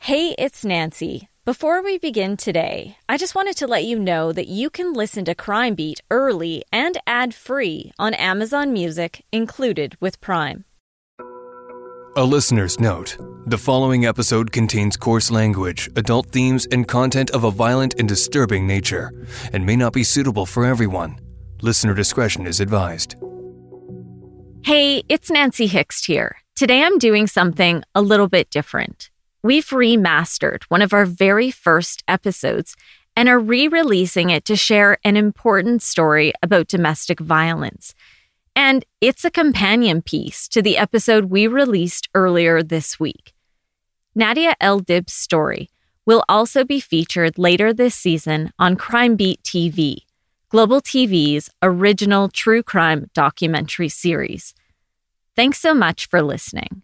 Hey, it's Nancy. Before we begin today, I just wanted to let you know that you can listen to Crime Beat early and ad-free on Amazon Music, included with Prime. A listener's note. The following episode contains coarse language, adult themes, and content of a violent and disturbing nature, and may not be suitable for everyone. Listener discretion is advised. Hey, it's Nancy Hixt here. Today I'm doing something a little bit different. We've remastered one of our very first episodes and are re-releasing it to share an important story about domestic violence. And it's a companion piece to the episode we released earlier this week. Nadia El Dib's story will also be featured later this season on Crime Beat TV, Global TV's original true crime documentary series. Thanks so much for listening.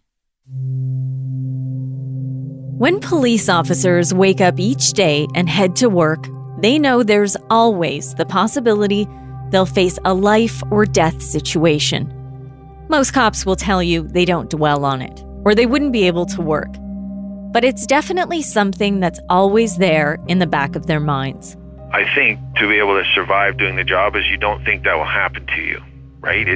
When police officers wake up each day and head to work, they know there's always the possibility they'll face a life or death situation. Most cops will tell you they don't dwell on it, or they wouldn't be able to work. But it's definitely something that's always there in the back of their minds. I think to be able to survive doing the job is you don't think that will happen to you, right?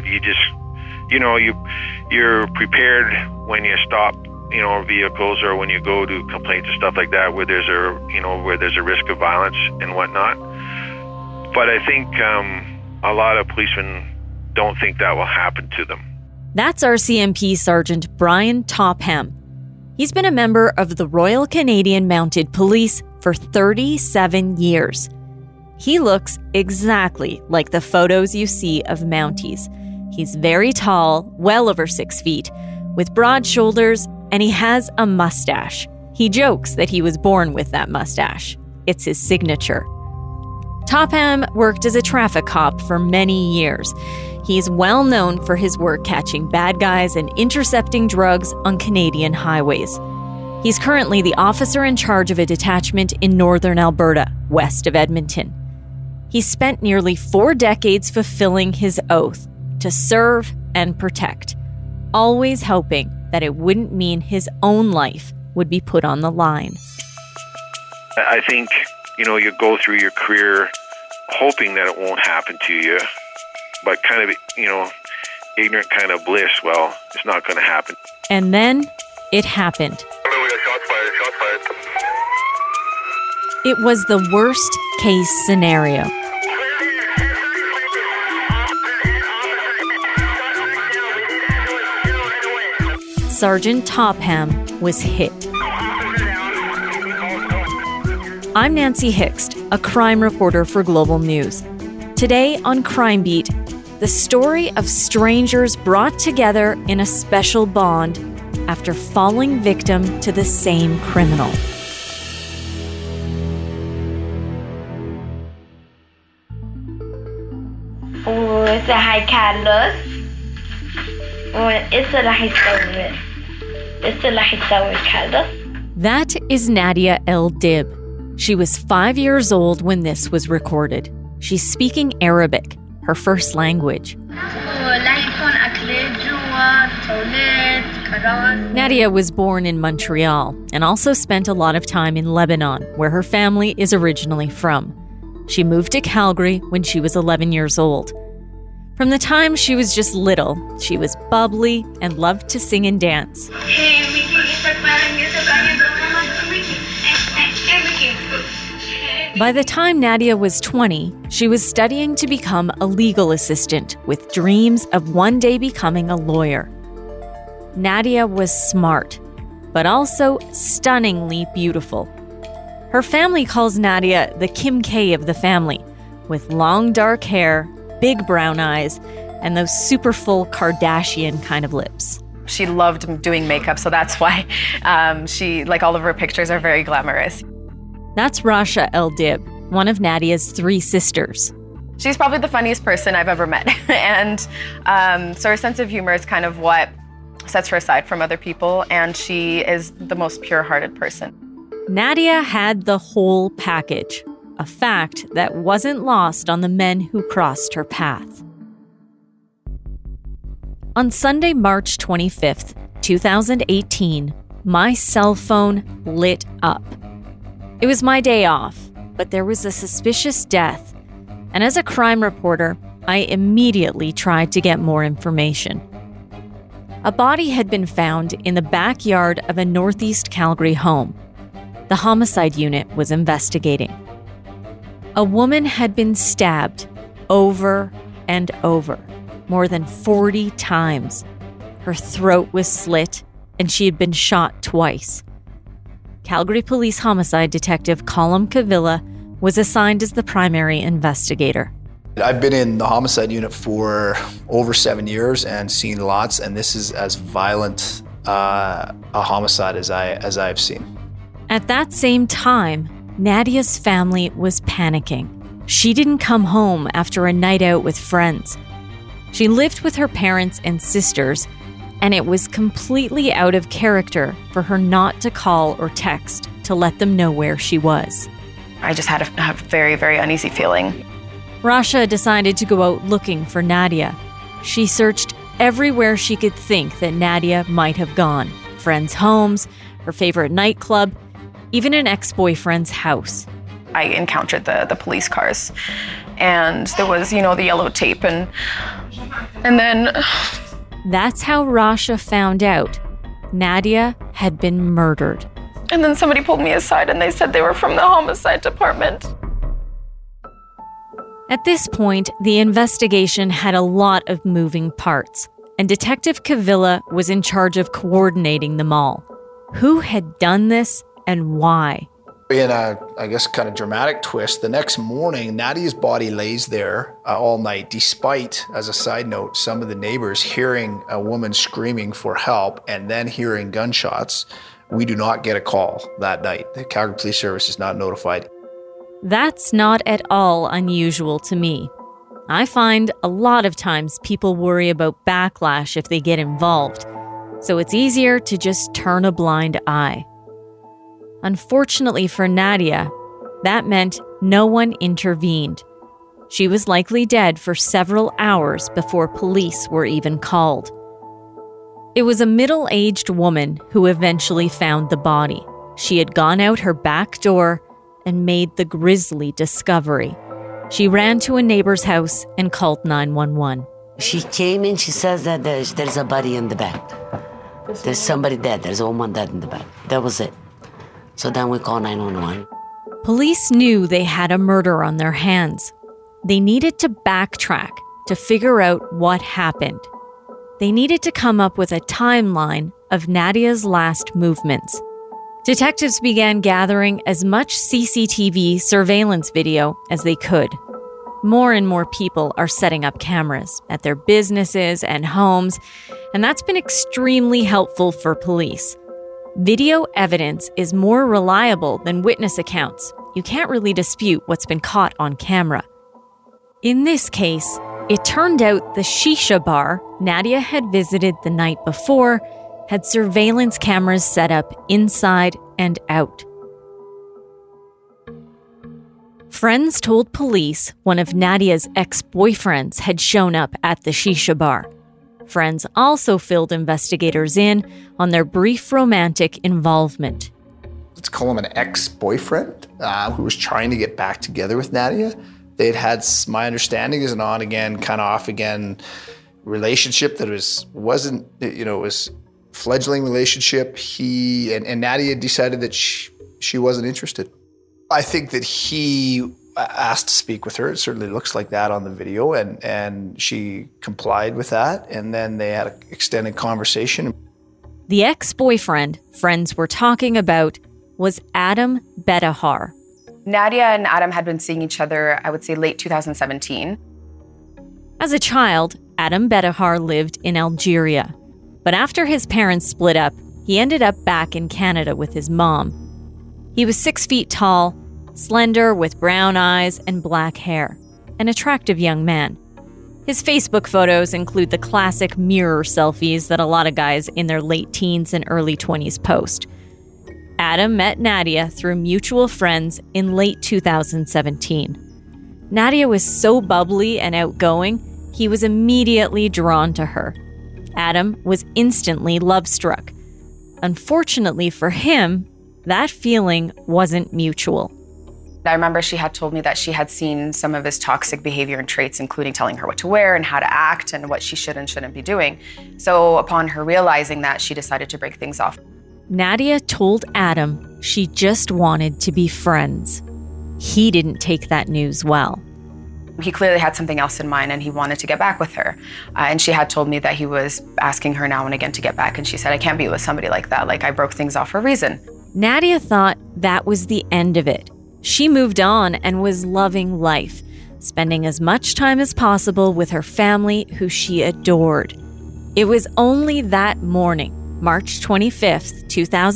You're prepared when you stop, vehicles, or when you go to complaints and stuff like that, where there's a risk of violence and whatnot. But I think a lot of policemen don't think that will happen to them. That's RCMP Sergeant Brian Topham. He's been a member of the Royal Canadian Mounted Police for 37 years. He looks exactly like the photos you see of Mounties. He's very tall, well over 6 feet, with broad shoulders, and he has a mustache. He jokes that he was born with that mustache. It's his signature. Topham worked as a traffic cop for many years. He's well known for his work catching bad guys and intercepting drugs on Canadian highways. He's currently the officer in charge of a detachment in northern Alberta, west of Edmonton. He spent nearly 4 decades fulfilling his oath to serve and protect, always hoping that it wouldn't mean his own life would be put on the line. I think, you go through your career hoping that it won't happen to you, but kind of, ignorant kind of bliss, well, it's not going to happen. And then it happened. We got shots fired. It was the worst case scenario. Sergeant Topham was hit. I'm Nancy Hixt, a crime reporter for Global News. Today on Crime Beat, the story of strangers brought together in a special bond after falling victim to the same criminal. That is Nadia El Dib. She was 5 years old when this was recorded. She's speaking Arabic, her first language. Nadia was born in Montreal and also spent a lot of time in Lebanon, where her family is originally from. She moved to Calgary when she was 11 years old. From the time she was just little, she was bubbly and loved to sing and dance. By the time Nadia was 20, she was studying to become a legal assistant with dreams of one day becoming a lawyer. Nadia was smart, but also stunningly beautiful. Her family calls Nadia the Kim K of the family, with long dark hair, big brown eyes, and those super full Kardashian kind of lips. She loved doing makeup, so that's why all of her pictures are very glamorous. That's Rasha El Dib, one of Nadia's 3 sisters. She's probably the funniest person I've ever met. And so her sense of humor is kind of what sets her aside from other people, and she is the most pure-hearted person. Nadia had the whole package, a fact that wasn't lost on the men who crossed her path. On Sunday, March 25th, 2018, my cell phone lit up. It was my day off, but there was a suspicious death, and as a crime reporter, I immediately tried to get more information. A body had been found in the backyard of a Northeast Calgary home. The homicide unit was investigating. A woman had been stabbed over and over, more than 40 times. Her throat was slit, and she had been shot twice. Calgary Police Homicide Detective Colm Cavilla was assigned as the primary investigator. I've been in the homicide unit for over 7 years and seen lots, and this is as violent a homicide as I've seen. At that same time, Nadia's family was panicking. She didn't come home after a night out with friends. She lived with her parents and sisters, and it was completely out of character for her not to call or text to let them know where she was. I just had a very, very uneasy feeling. Rasha decided to go out looking for Nadia. She searched everywhere she could think that Nadia might have gone. Friends' homes, her favorite nightclub, even an ex-boyfriend's house. I encountered the police cars, and there was, the yellow tape, and then... That's how Rasha found out Nadia had been murdered. And then somebody pulled me aside and they said they were from the homicide department. At this point, the investigation had a lot of moving parts, and Detective Cavilla was in charge of coordinating them all. Who had done this and why? In a, kind of dramatic twist, the next morning, Nadia's body lays there all night, despite, as a side note, some of the neighbors hearing a woman screaming for help and then hearing gunshots. We do not get a call that night. The Calgary Police Service is not notified. That's not at all unusual to me. I find a lot of times people worry about backlash if they get involved, so it's easier to just turn a blind eye. Unfortunately for Nadia, that meant no one intervened. She was likely dead for several hours before police were even called. It was a middle-aged woman who eventually found the body. She had gone out her back door and made the grisly discovery. She ran to a neighbor's house and called 911. She came in, she says that there's a body in the back. There's somebody dead, there's a woman dead in the back. That was it. So then we called 911. Police knew they had a murder on their hands. They needed to backtrack to figure out what happened. They needed to come up with a timeline of Nadia's last movements. Detectives began gathering as much CCTV surveillance video as they could. More and more people are setting up cameras at their businesses and homes, and that's been extremely helpful for police. Video evidence is more reliable than witness accounts. You can't really dispute what's been caught on camera. In this case, it turned out the shisha bar Nadia had visited the night before had surveillance cameras set up inside and out. Friends told police one of Nadia's ex-boyfriends had shown up at the shisha bar. Friends also filled investigators in on their brief romantic involvement. Let's call him an ex-boyfriend who was trying to get back together with Nadia. They'd had, my understanding, is an on-again, kind of off-again relationship that wasn't, it was fledgling relationship. He and Nadia decided that she wasn't interested. I think that he asked to speak with her. It certainly looks like that on the video, and she complied with that, and then they had an extended conversation. The ex-boyfriend friends were talking about was Adam Betahar. Nadia and Adam had been seeing each other, I would say, late 2017. As a child, Adam Betahar lived in Algeria. But after his parents split up, he ended up back in Canada with his mom. He was 6 feet tall, slender with brown eyes and black hair, an attractive young man. His Facebook photos include the classic mirror selfies that a lot of guys in their late teens and early 20s post. Adam met Nadia through mutual friends in late 2017. Nadia was so bubbly and outgoing, he was immediately drawn to her. Adam was instantly love-struck. Unfortunately for him, that feeling wasn't mutual. I remember she had told me that she had seen some of his toxic behavior and traits, including telling her what to wear and how to act and what she should and shouldn't be doing. So upon her realizing that, she decided to break things off. Nadia told Adam she just wanted to be friends. He didn't take that news well. He clearly had something else in mind and he wanted to get back with her. And she had told me that he was asking her now and again to get back. And she said, I can't be with somebody like that. Like, I broke things off for a reason. Nadia thought that was the end of it. She moved on and was loving life, spending as much time as possible with her family, who she adored. It was only that morning, March 25th,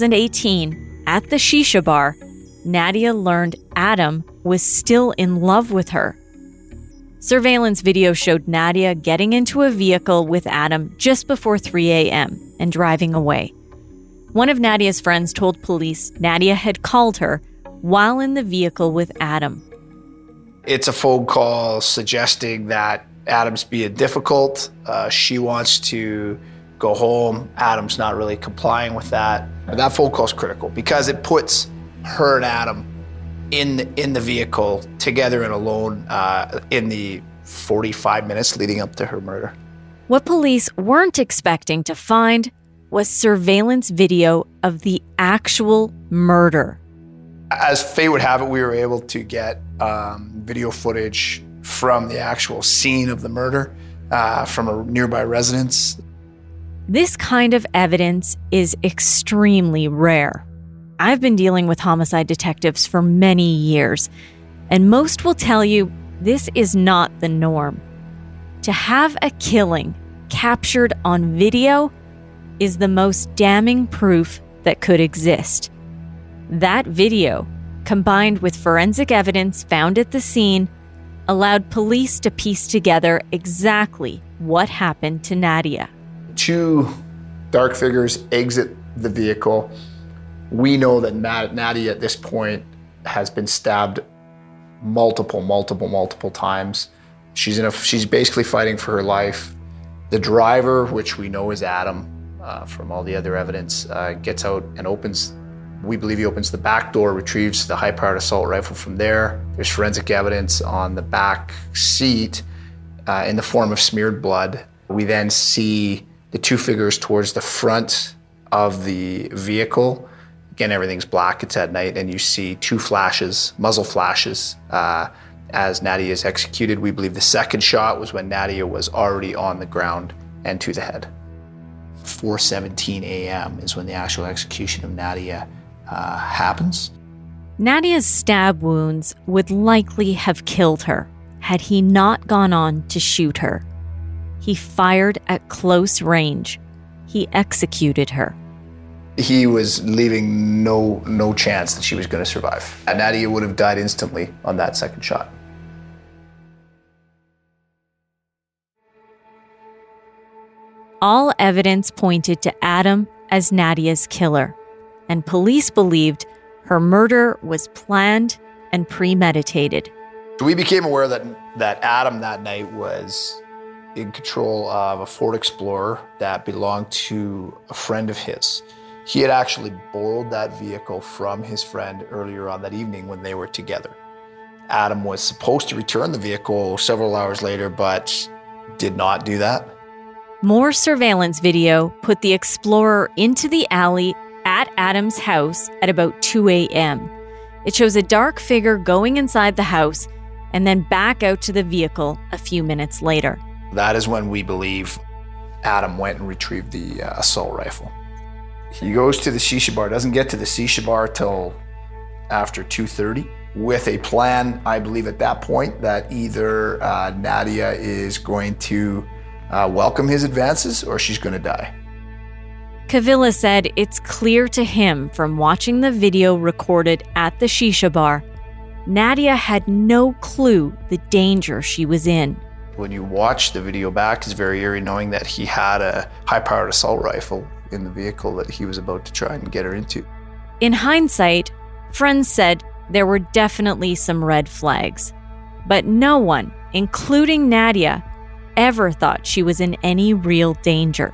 2018, at the shisha bar, Nadia learned Adam was still in love with her. Surveillance video showed Nadia getting into a vehicle with Adam just before 3 a.m. and driving away. One of Nadia's friends told police Nadia had called her while in the vehicle with Adam. It's a phone call suggesting that Adam's being difficult. She wants to go home. Adam's not really complying with that. But that phone call is critical because it puts her and Adam in the vehicle together and alone in the 45 minutes leading up to her murder. What police weren't expecting to find was surveillance video of the actual murder. As fate would have it, we were able to get video footage from the actual scene of the murder from a nearby residence. This kind of evidence is extremely rare. I've been dealing with homicide detectives for many years, and most will tell you this is not the norm. To have a killing captured on video is the most damning proof that could exist. That video, combined with forensic evidence found at the scene, allowed police to piece together exactly what happened to Nadia. Two dark figures exit the vehicle. We know that Nadia at this point has been stabbed multiple times. She's basically fighting for her life. The driver, which we know is Adam from all the other evidence, gets out and we believe he opens the back door, retrieves the high-powered assault rifle from there. There's forensic evidence on the back seat in the form of smeared blood. We then see the two figures towards the front of the vehicle. Again, everything's black, it's at night, and you see two flashes, muzzle flashes, as Nadia is executed. We believe the second shot was when Nadia was already on the ground and to the head. 4:17 a.m. is when the actual execution of Nadia happens. Nadia's stab wounds would likely have killed her had he not gone on to shoot her. He fired at close range. He executed her. He was leaving no chance that she was going to survive. And Nadia would have died instantly on that second shot. All evidence pointed to Adam as Nadia's killer, and police believed her murder was planned and premeditated. So we became aware that Adam that night was in control of a Ford Explorer that belonged to a friend of his. He had actually borrowed that vehicle from his friend earlier on that evening when they were together. Adam was supposed to return the vehicle several hours later, but did not do that. More surveillance video put the Explorer into the alley at Adam's house at about 2 a.m. It shows a dark figure going inside the house and then back out to the vehicle a few minutes later. That is when we believe Adam went and retrieved the assault rifle. He goes to the shisha bar, doesn't get to the shisha bar till after 2:30, with a plan, I believe at that point, that either Nadia is going to welcome his advances or she's going to die. Kavila said it's clear to him from watching the video recorded at the shisha bar, Nadia had no clue the danger she was in. When you watch the video back, it's very eerie knowing that he had a high-powered assault rifle in the vehicle that he was about to try and get her into. In hindsight, friends said there were definitely some red flags, but no one, including Nadia, ever thought she was in any real danger.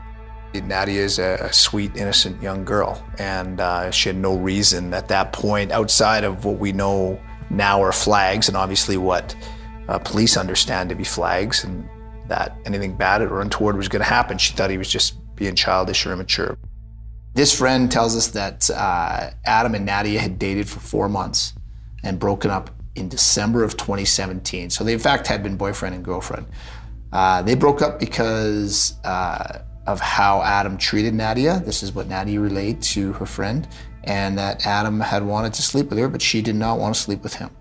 Nadia is a sweet, innocent young girl, and she had no reason at that point, outside of what we know now are flags, and obviously what police understand to be flags, and that anything bad or untoward was going to happen. She thought he was just being childish or immature. This friend tells us that Adam and Nadia had dated for 4 months and broken up in December of 2017. So they, in fact, had been boyfriend and girlfriend. They broke up because of how Adam treated Nadia. This is what Nadia relayed to her friend, and that Adam had wanted to sleep with her, but she did not want to sleep with him.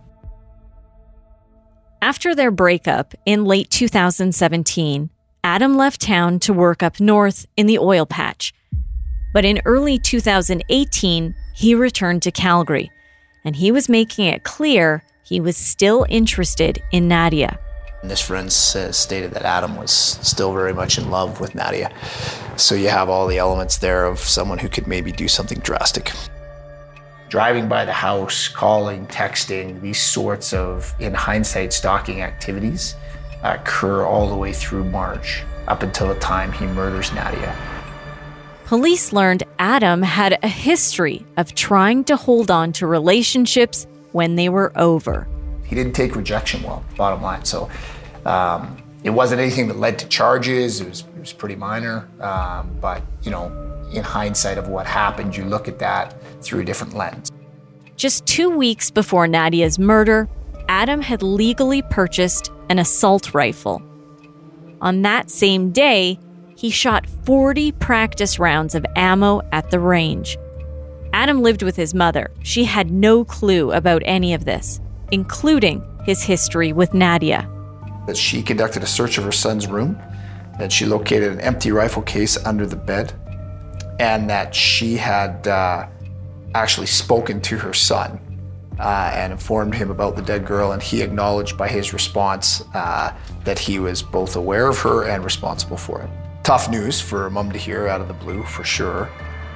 After their breakup in late 2017, Adam left town to work up north in the oil patch. But in early 2018, he returned to Calgary, and he was making it clear he was still interested in Nadia. And this friend stated that Adam was still very much in love with Nadia. So you have all the elements there of someone who could maybe do something drastic. Driving by the house, calling, texting, these sorts of, in hindsight, stalking activities occur all the way through March, up until the time he murders Nadia. Police learned Adam had a history of trying to hold on to relationships when they were over. He didn't take rejection well, bottom line. So it wasn't anything that led to charges. It was pretty minor. But, you know, in hindsight of what happened, you look at that through a different lens. Just 2 weeks before Nadia's murder, Adam had legally purchased an assault rifle. On that same day, he shot 40 practice rounds of ammo at the range. Adam lived with his mother. She had no clue about any of this, including his history with Nadia. That she conducted a search of her son's room, that she located an empty rifle case under the bed, and that she had actually spoken to her son and informed him about the dead girl, and he acknowledged by his response that he was both aware of her and responsible for it. Tough news for a mom to hear out of the blue, for sure.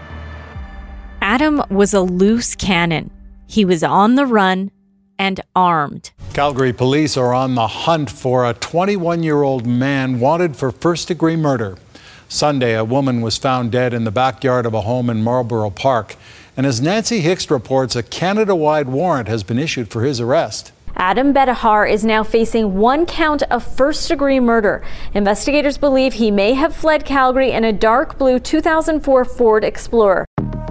Adam was a loose cannon. He was on the run and armed. Calgary police are on the hunt for a 21-year-old man wanted for first-degree murder. Sunday, a woman was found dead in the backyard of a home in Marlborough Park. And as Nancy Hicks reports, a Canada-wide warrant has been issued for his arrest. Adam Betahar is now facing 1 count of first-degree murder. Investigators believe he may have fled Calgary in a dark blue 2004 Ford Explorer.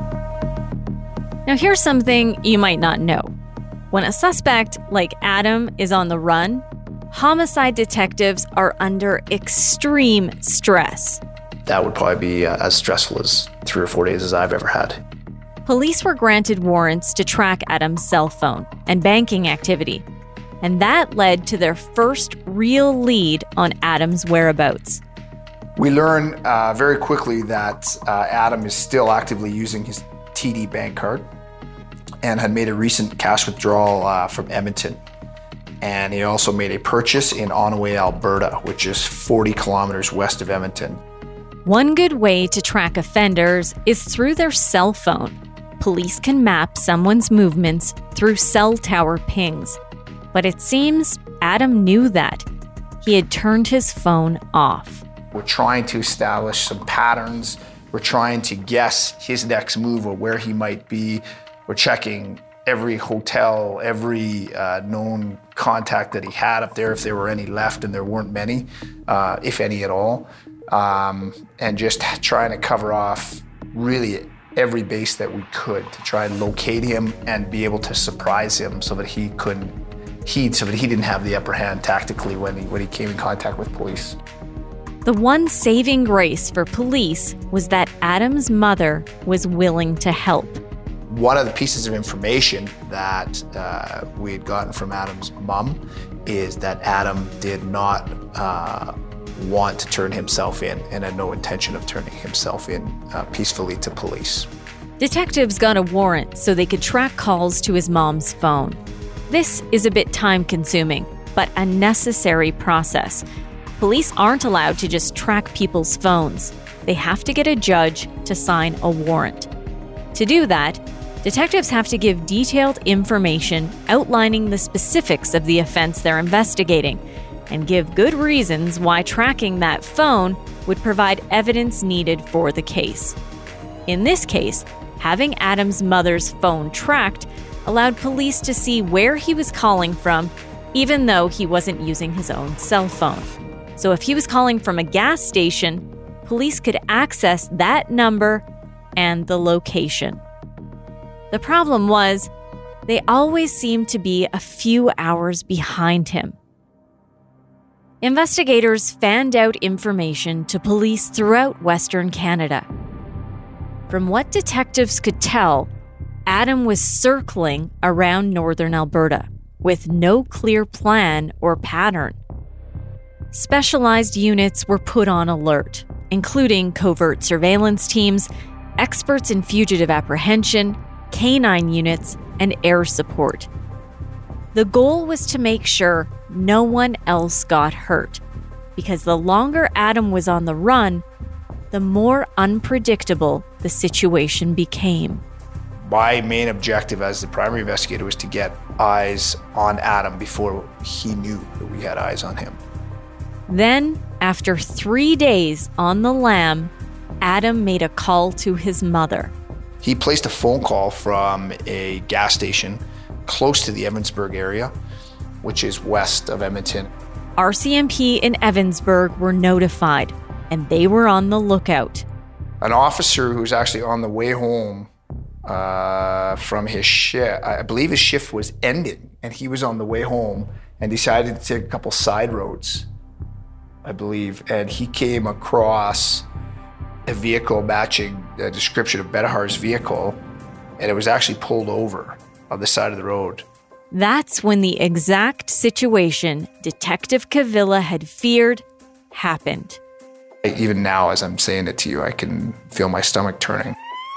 Now here's something you might not know. When a suspect like Adam is on the run, homicide detectives are under extreme stress. That would probably be as stressful as 3 or 4 days as I've ever had. Police were granted warrants to track Adam's cell phone and banking activity, and that led to their first real lead on Adam's whereabouts. We learn very quickly that Adam is still actively using his TD bank card and had made a recent cash withdrawal from Edmonton. And he also made a purchase in Onaway, Alberta, which is 40 kilometers west of Edmonton. One good way to track offenders is through their cell phone. Police can map someone's movements through cell tower pings. But it seems Adam knew that. He had turned his phone off. We're trying to establish some patterns. We're trying to guess his next move or where he might be. We're checking every hotel, every known contact that he had up there, if there were any left, and there weren't many, if any at all. And just trying to cover off really every base that we could to try and locate him and be able to surprise him so that he didn't have the upper hand tactically when he came in contact with police. The one saving grace for police was that Adam's mother was willing to help. One of the pieces of information that we had gotten from Adam's mom is that Adam did not want to turn himself in and had no intention of turning himself in peacefully to police. Detectives got a warrant so they could track calls to his mom's phone. This is a bit time-consuming, but a necessary process. Police aren't allowed to just track people's phones. They have to get a judge to sign a warrant. To do that, detectives have to give detailed information outlining the specifics of the offense they're investigating and give good reasons why tracking that phone would provide evidence needed for the case. In this case, having Adam's mother's phone tracked allowed police to see where he was calling from, even though he wasn't using his own cell phone. So if he was calling from a gas station, police could access that number and the location. The problem was, they always seemed to be a few hours behind him. Investigators fanned out information to police throughout Western Canada. From what detectives could tell, Adam was circling around northern Alberta with no clear plan or pattern. Specialized units were put on alert, including covert surveillance teams, experts in fugitive apprehension, canine units, and air support. The goal was to make sure no one else got hurt, because the longer Adam was on the run, the more unpredictable the situation became. My main objective as the primary investigator was to get eyes on Adam before he knew that we had eyes on him. Then, after 3 days on the lam, Adam made a call to his mother. He placed a phone call from a gas station close to the Evansburg area, which is west of Edmonton. RCMP in Evansburg were notified, and they were on the lookout. An officer who was actually on the way home from his shift, I believe his shift was ending, and he was on the way home and decided to take a couple side roads, I believe, and he came across a vehicle matching the description of Betahar's vehicle, and it was actually pulled over on the side of the road. That's when the exact situation Detective Cavilla had feared happened. Even now, as I'm saying it to you, I can feel my stomach turning.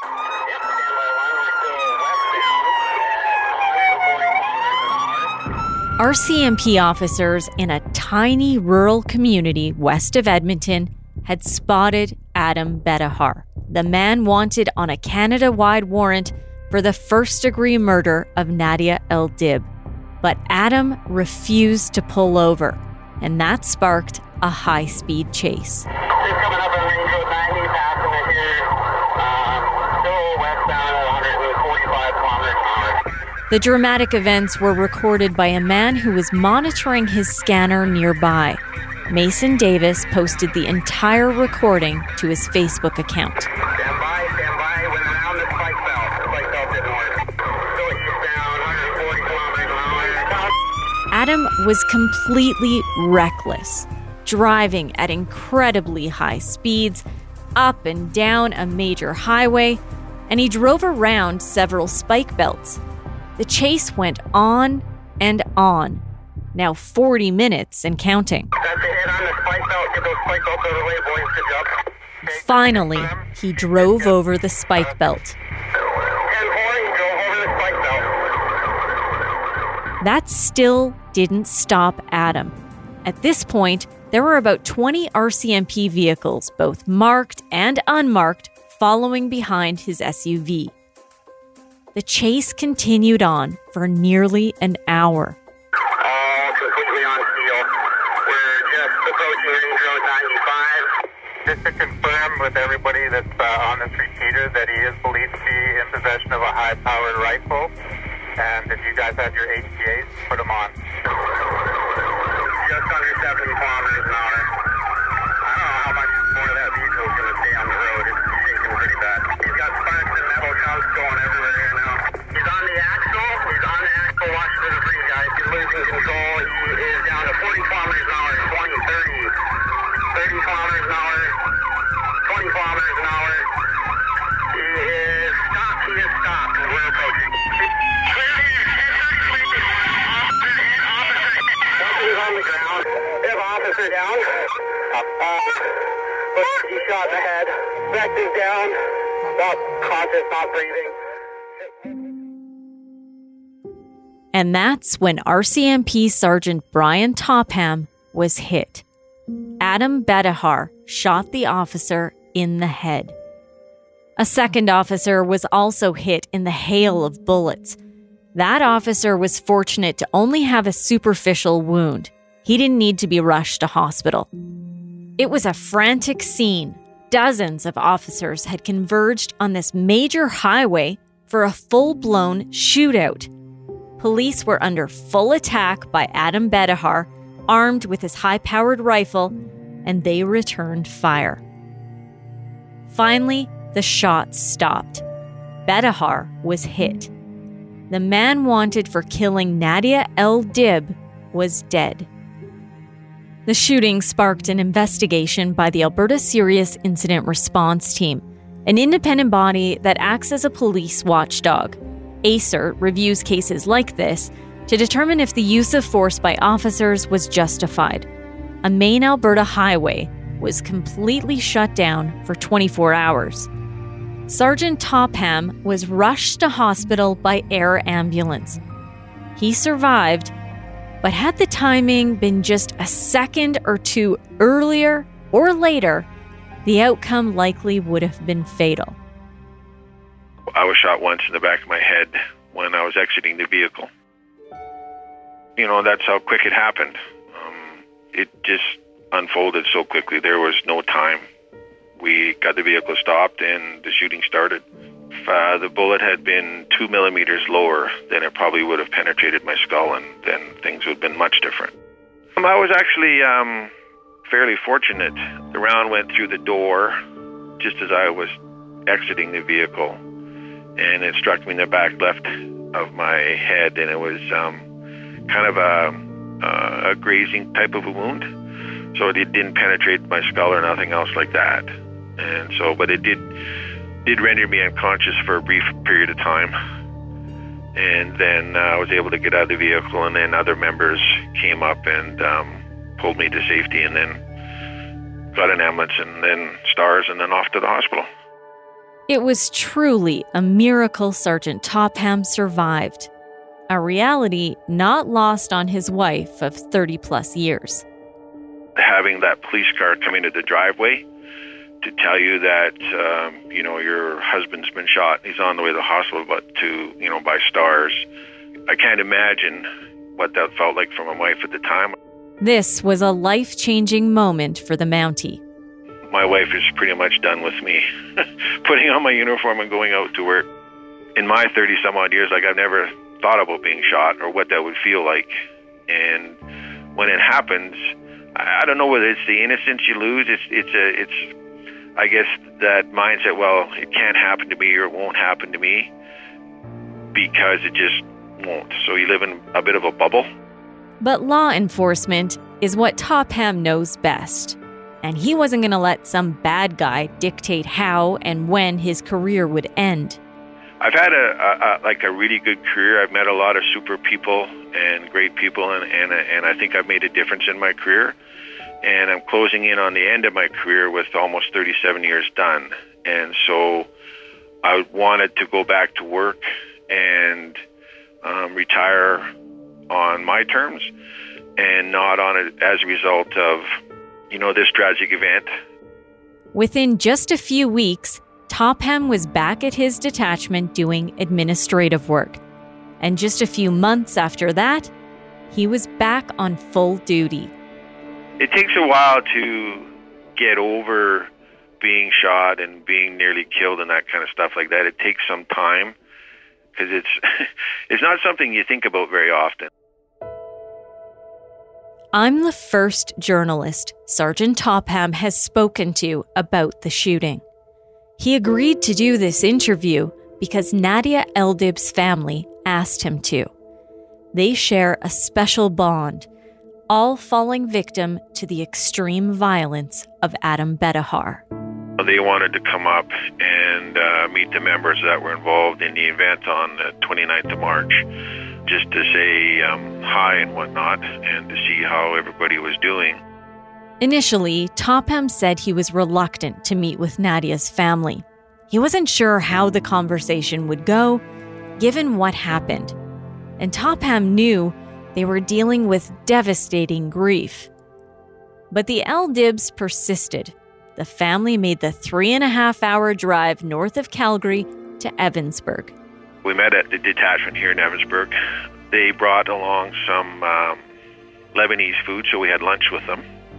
RCMP officers in a tiny rural community west of Edmonton had spotted Adam Betahar, the man wanted on a Canada-wide warrant for the first-degree murder of Nadia El-Dib. But Adam refused to pull over, and that sparked a high-speed chase. Just coming up on Range Road 90, passing it here, still westbound at 145 kilometers an hour. The dramatic events were recorded by a man who was monitoring his scanner nearby. Mason Davis posted the entire recording to his Facebook account. Stand by, went around the spike belt. The spike belt didn't work. Still eastbound, 140 kilometers an hour. Adam was completely reckless, driving at incredibly high speeds, up and down a major highway, and he drove around several spike belts. The chase went on and on, now 40 minutes and counting. That's a hit on the spike belt. Get those spike belts out of the way, boys. Good job. Okay. Finally, he drove over the spike belt. 10-4, he drove over the spike belt. That still didn't stop Adam. At this point, there were about 20 RCMP vehicles, both marked and unmarked, following behind his SUV. The chase continued on for nearly an hour. Completely on steel. We're just approaching Range Road 95. Just to confirm with everybody that's on this repeater that he is believed to be in possession of a high-powered rifle. And if you guys have your HPAs, put them on. Just under 70 kilometers an hour. I don't know how much more of that vehicle is going to stay on the road. It's shaking pretty bad. He's got sparks and metal chunks going everywhere here now. He's on the axle. Watch for the freeze, guys. He's losing control. He is down to 40 kilometers an hour, 20, 30 kilometers an hour, 20 kilometers an hour. He is stopped. We're approaching. Officer's on the ground. We have officer down. But he shot in the head. Vect is down. Not conscious, not breathing. And that's when RCMP Sergeant Brian Topham was hit. Adam Betahar shot the officer in the head. A second officer was also hit in the hail of bullets. That officer was fortunate to only have a superficial wound. He didn't need to be rushed to hospital. It was a frantic scene. Dozens of officers had converged on this major highway for a full-blown shootout. Police were under full attack by Adam Bedahar, armed with his high-powered rifle, and they returned fire. Finally, the shots stopped. Bedahar was hit. The man wanted for killing Nadia El-Dib was dead. The shooting sparked an investigation by the Alberta Serious Incident Response Team, an independent body that acts as a police watchdog. ASIR reviews cases like this to determine if the use of force by officers was justified. A main Alberta highway was completely shut down for 24 hours. Sergeant Topham was rushed to hospital by air ambulance. He survived, but had the timing been just a second or two earlier or later, the outcome likely would have been fatal. I was shot once in the back of my head when I was exiting the vehicle. That's how quick it happened. It just unfolded so quickly. There was no time. We got the vehicle stopped and the shooting started. If the bullet had been 2 millimeters lower, then it probably would have penetrated my skull, and then things would have been much different. I was actually fairly fortunate. The round went through the door just as I was exiting the vehicle, and it struck me in the back left of my head, and it was kind of a grazing type of a wound. So it didn't penetrate my skull or nothing else like that. And so, but it did render me unconscious for a brief period of time. And then I was able to get out of the vehicle, and then other members came up and pulled me to safety, and then got an ambulance, and then STARS, and then off to the hospital. It was truly a miracle Sergeant Topham survived. A reality not lost on his wife of 30-plus years. Having that police car come into the driveway to tell you that, your husband's been shot, he's on the way to the hospital, but by STARS. I can't imagine what that felt like for my wife at the time. This was a life-changing moment for the Mountie. My wife is pretty much done with me putting on my uniform and going out to work. In my 30-some-odd years, I've never thought about being shot or what that would feel like. And when it happens, I don't know whether it's the innocence you lose. It's I guess that mindset, well, it can't happen to me or it won't happen to me, because it just won't. So you live in a bit of a bubble. But law enforcement is what Topham knows best. And he wasn't going to let some bad guy dictate how and when his career would end. I've had a really good career. I've met a lot of super people and great people, and I think I've made a difference in my career. And I'm closing in on the end of my career with almost 37 years done. And so I wanted to go back to work and retire on my terms, and not on it as a result of, this tragic event. Within just a few weeks, Topham was back at his detachment doing administrative work. And just a few months after that, he was back on full duty. It takes a while to get over being shot and being nearly killed and that kind of stuff like that. It takes some time, because it's not something you think about very often. I'm the first journalist Sergeant Topham has spoken to about the shooting. He agreed to do this interview because Nadia El-Dib's family asked him to. They share a special bond, all falling victim to the extreme violence of Adam Bedahar. They wanted to come up and meet the members that were involved in the event on the 29th of March, just to say hi and whatnot, and to see how everybody was doing. Initially, Topham said he was reluctant to meet with Nadia's family. He wasn't sure how the conversation would go, given what happened. And Topham knew they were dealing with devastating grief. But the El-Dibs persisted. The family made the 3.5-hour drive north of Calgary to Evansburg. We met at the detachment here in Evansburg. They brought along some Lebanese food, so we had lunch with them.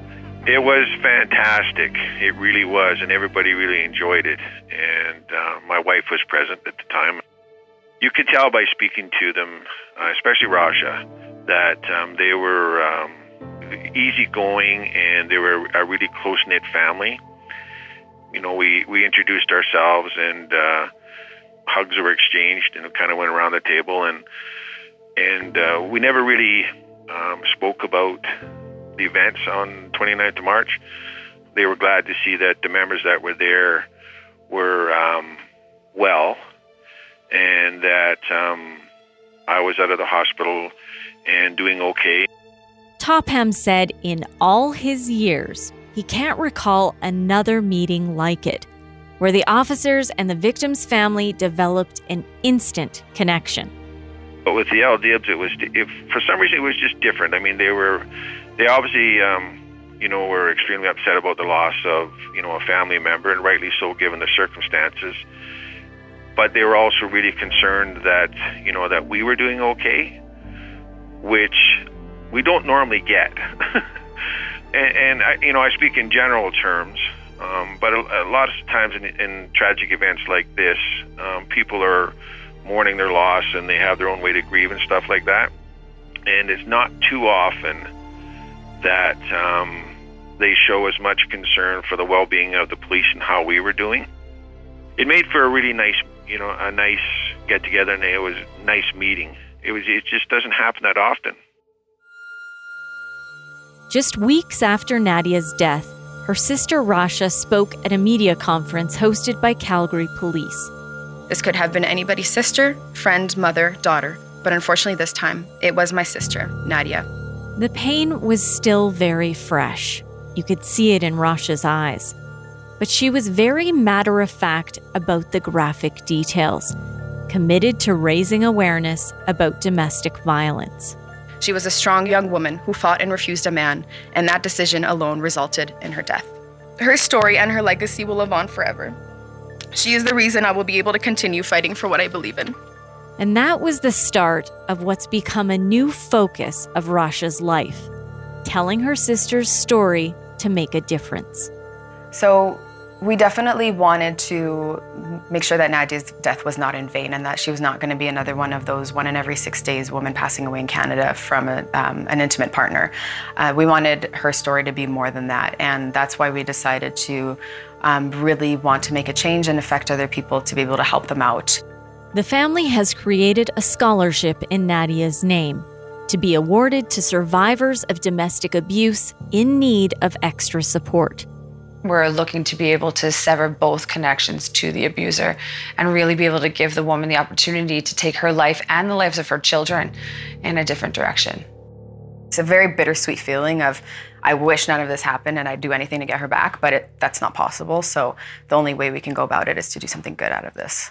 It was fantastic. It really was, and everybody really enjoyed it. And my wife was present at the time. You could tell by speaking to them, especially Rasha, that they were easygoing and they were a really close-knit family. You know, we introduced ourselves and hugs were exchanged and kind of went around the table, and we never really spoke about the events on 29th of March. They were glad to see that the members that were there were well, and that I was out of the hospital and doing okay. Topham said in all his years, he can't recall another meeting like it, where the officers and the victim's family developed an instant connection. But with the Al-Dibs, for some reason, it was just different. I mean, they obviously, were extremely upset about the loss of, a family member, and rightly so, given the circumstances. But they were also really concerned that, that we were doing okay, which we don't normally get. and I speak in general terms, but a lot of times in tragic events like this, people are mourning their loss and they have their own way to grieve and stuff like that. And it's not too often that they show as much concern for the well-being of the police and how we were doing. It made for a really nice, a nice get-together, and it was a nice meeting. It just doesn't happen that often. Just weeks after Nadia's death, her sister Rasha spoke at a media conference hosted by Calgary Police. This could have been anybody's sister, friend, mother, daughter, but unfortunately this time, it was my sister, Nadia. The pain was still very fresh. You could see it in Rasha's eyes. But she was very matter-of-fact about the graphic details, committed to raising awareness about domestic violence. She was a strong young woman who fought and refused a man, and that decision alone resulted in her death. Her story and her legacy will live on forever. She is the reason I will be able to continue fighting for what I believe in. And that was the start of what's become a new focus of Rasha's life, telling her sister's story to make a difference. So we definitely wanted to make sure that Nadia's death was not in vain and that she was not going to be another one of those 1 in every 6 days women passing away in Canada from an intimate partner. We wanted her story to be more than that, and that's why we decided to really want to make a change and affect other people to be able to help them out. The family has created a scholarship in Nadia's name to be awarded to survivors of domestic abuse in need of extra support. We're looking to be able to sever both connections to the abuser and really be able to give the woman the opportunity to take her life and the lives of her children in a different direction. It's a very bittersweet feeling of, I wish none of this happened and I'd do anything to get her back, but that's not possible. So the only way we can go about it is to do something good out of this.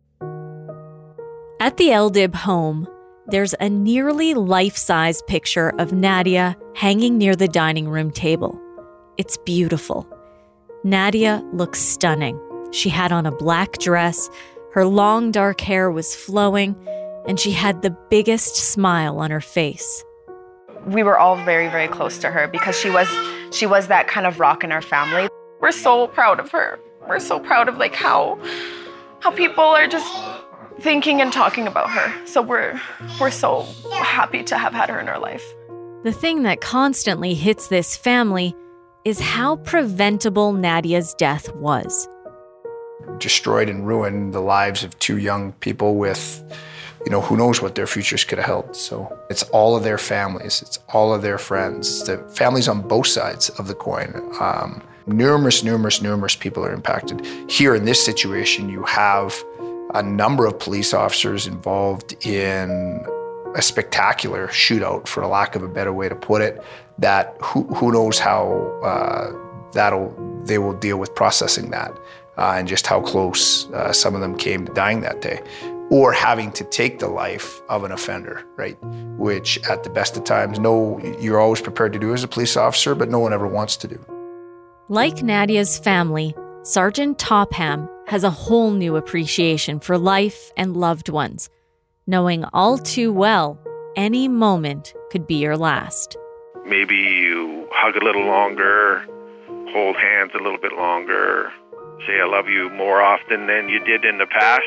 At the Al-Dib home, there's a nearly life-size picture of Nadia hanging near the dining room table. It's beautiful. Nadia looks stunning. She had on a black dress, her long dark hair was flowing, and she had the biggest smile on her face. We were all very, very close to her because she was that kind of rock in our family. We're so proud of her. We're so proud of how people are just thinking and talking about her. So we're so happy to have had her in our life. The thing that constantly hits this family is how preventable Nadia's death was. Destroyed and ruined the lives of 2 young people with, who knows what their futures could have held. So it's all of their families, it's all of their friends, the families on both sides of the coin. Numerous people are impacted. Here in this situation, you have a number of police officers involved in a spectacular shootout, for a lack of a better way to put it, that who knows how they will deal with processing that and just how close some of them came to dying that day, or having to take the life of an offender, right? Which at the best of times, you're always prepared to do as a police officer, but no one ever wants to do. Like Nadia's family, Sergeant Topham has a whole new appreciation for life and loved ones, knowing all too well any moment could be your last. maybe you hug a little longer, hold hands a little bit longer, say I love you more often than you did in the past.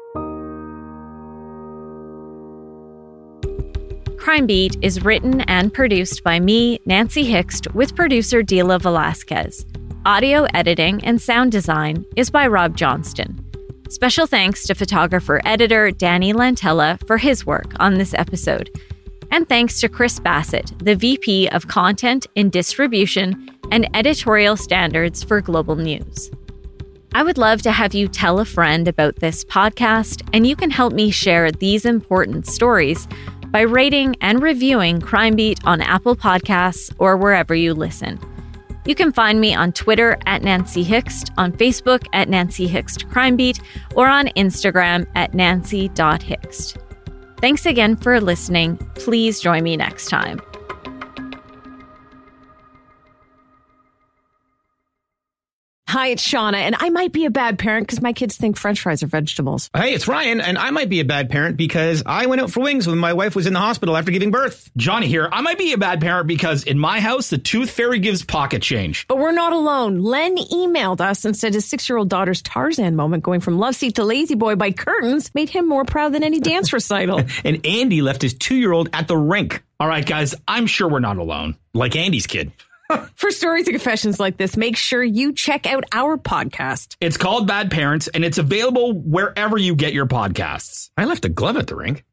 Crime Beat is written and produced by me, Nancy Hixt, with producer Dila Velasquez. Audio editing and sound design is by Rob Johnston. Special thanks to photographer-editor Danny Lantella for his work on this episode. And thanks to Chris Bassett, the VP of Content and Distribution and Editorial Standards for Global News. I would love to have you tell a friend about this podcast, and you can help me share these important stories by rating and reviewing Crime Beat on Apple Podcasts or wherever you listen. You can find me on Twitter at Nancy Hixt, on Facebook at Nancy Hixt Crime Beat, or on Instagram at nancy.hixt. Thanks again for listening. Please join me next time. Hi, it's Shauna, and I might be a bad parent because my kids think French fries are vegetables. Hey, it's Ryan, and I might be a bad parent because I went out for wings when my wife was in the hospital after giving birth. Johnny here. I might be a bad parent because in my house, the tooth fairy gives pocket change. But we're not alone. Len emailed us and said his 6-year-old daughter's Tarzan moment going from love seat to lazy boy by curtains made him more proud than any dance recital. And Andy left his 2-year-old at the rink. All right, guys, I'm sure we're not alone. Like Andy's kid. For stories and confessions like this, make sure you check out our podcast. It's called Bad Parents, and it's available wherever you get your podcasts. I left a glove at the rink.